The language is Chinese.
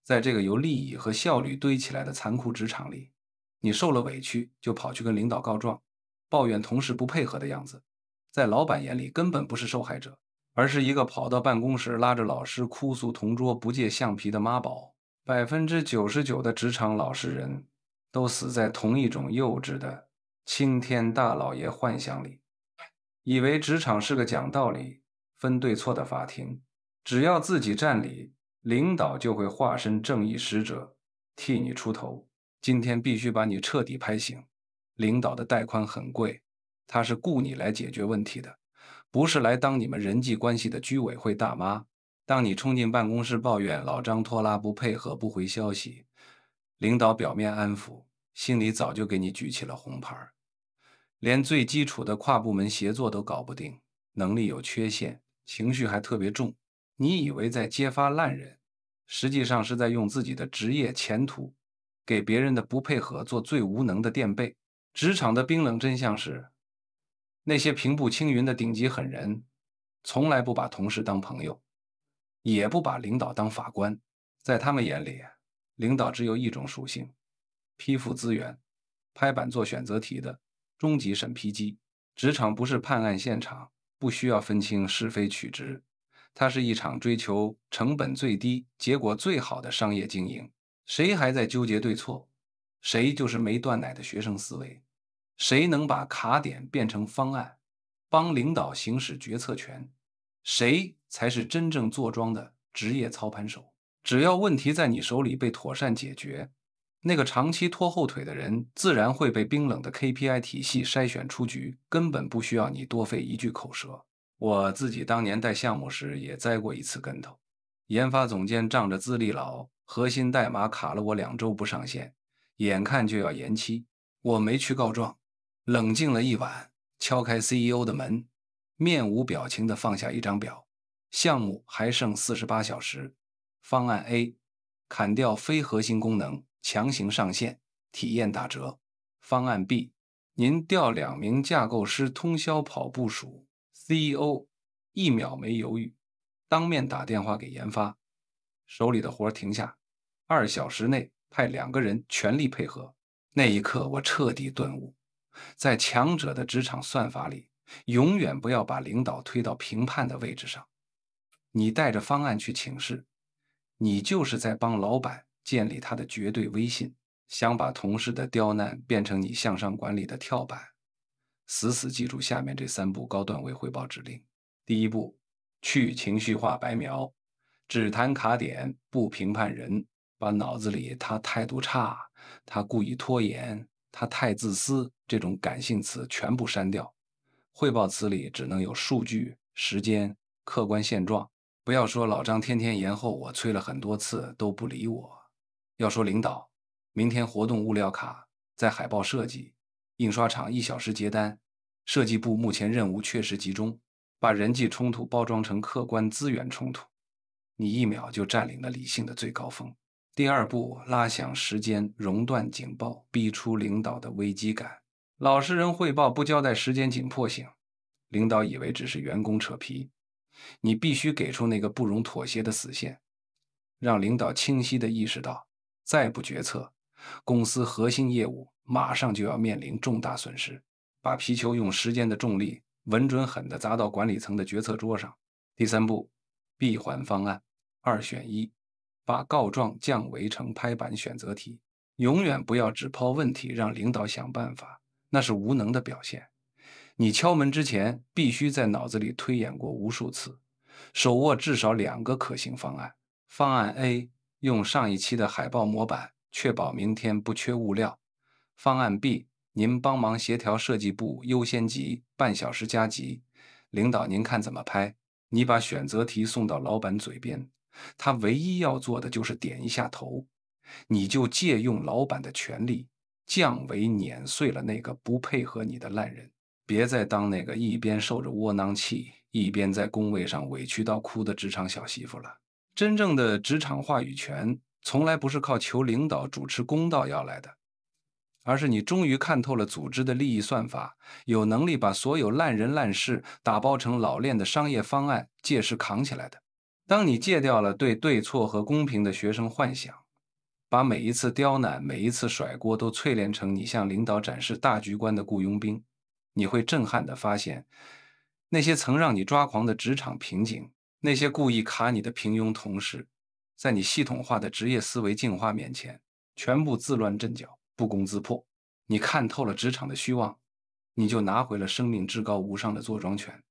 在这个由利益和效率堆起来的残酷职场里，你受了委屈就跑去跟领导告状，抱怨同事不配合的样子，在老板眼里根本不是受害者，而是一个跑到办公室拉着老师哭诉同桌不借橡皮的妈宝。99%的职场老实人都死在同一种幼稚的青天大老爷幻想里，以为职场是个讲道理、分对错的法庭，只要自己占理，领导就会化身正义使者，替你出头。今天必须把你彻底拍醒。领导的带宽很贵，他是雇你来解决问题的，不是来当你们人际关系的居委会大妈。当你冲进办公室抱怨老张拖拉不配合不回消息，领导表面安抚，心里早就给你举起了红牌。连最基础的跨部门协作都搞不定，能力有缺陷，情绪还特别重。你以为在揭发烂人，实际上是在用自己的职业前途给别人的不配合做最无能的垫背。职场的冰冷真相是，那些平步青云的顶级狠人，从来不把同事当朋友，也不把领导当法官。在他们眼里，领导只有一种属性：批复资源、拍板做选择题的终极审批机。职场不是判案现场，不需要分清是非曲直，它是一场追求成本最低、结果最好的商业经营。谁还在纠结对错，谁就是没断奶的学生思维。谁能把卡点变成方案，帮领导行使决策权，谁才是真正坐庄的职业操盘手。只要问题在你手里被妥善解决，那个长期拖后腿的人自然会被冰冷的 KPI 体系筛选出局，根本不需要你多费一句口舌。我自己当年带项目时也栽过一次跟头，研发总监仗着资历老，核心代码卡了我2周不上线，眼看就要延期，我没去告状，冷静了一晚，敲开 CEO 的门，面无表情地放下一张表，项目还剩48小时。方案 A， 砍掉非核心功能，强行上线，体验打折。方案 B， 您调2名架构师通宵跑部署。CEO 一秒没犹豫，当面打电话给研发，手里的活停下，2小时内派2个人全力配合。那一刻，我彻底顿悟，在强者的职场算法里，永远不要把领导推到评判的位置上。你带着方案去请示，你就是在帮老板建立他的绝对威信，想把同事的刁难变成你向上管理的跳板。死死记住下面这3步高段位汇报指令。第一步，去情绪化白描，只谈卡点，不评判人，把脑子里他态度差、他故意拖延、他太自私这种感性词全部删掉。汇报词里只能有数据、时间、客观现状。不要说老张天天延后，我催了很多次都不理我。要说领导，明天活动物料卡在海报设计，印刷厂1小时结单，设计部目前任务确实集中，把人际冲突包装成客观资源冲突，你1秒就占领了理性的最高峰。第二步，拉响时间熔断警报，逼出领导的危机感。老实人汇报不交代时间紧迫性，领导以为只是员工扯皮，你必须给出那个不容妥协的死线，让领导清晰地意识到，再不决策，公司核心业务马上就要面临重大损失。把皮球用时间的重力稳准狠地砸到管理层的决策桌上。第三步，闭环方案，2选1，把告状降维成拍板选择题。永远不要只抛问题让领导想办法，那是无能的表现。你敲门之前必须在脑子里推演过无数次，手握至少2个可行方案。方案 A， 用上一期的海报模板，确保明天不缺物料。方案 B， 您帮忙协调设计部优先级，半小时加急。领导您看怎么拍？你把选择题送到老板嘴边，他唯一要做的就是点一下头，你就借用老板的权力，降维碾碎了那个不配合你的烂人。别再当那个一边受着窝囊气，一边在工位上委屈到哭的职场小媳妇了。真正的职场话语权，从来不是靠求领导主持公道要来的，而是你终于看透了组织的利益算法，有能力把所有烂人烂事打包成老练的商业方案，借势扛起来的。 当你戒掉了对对错和公平的学生幻想，把每一次刁难、每一次甩锅都淬炼成你向领导展示大局观的雇佣兵，你会震撼地发现，那些曾让你抓狂的职场瓶颈，那些故意卡你的平庸同事，在你系统化的职业思维进化面前，全部自乱阵脚，不攻自破。你看透了职场的虚妄，你就拿回了生命至高无上的坐庄权。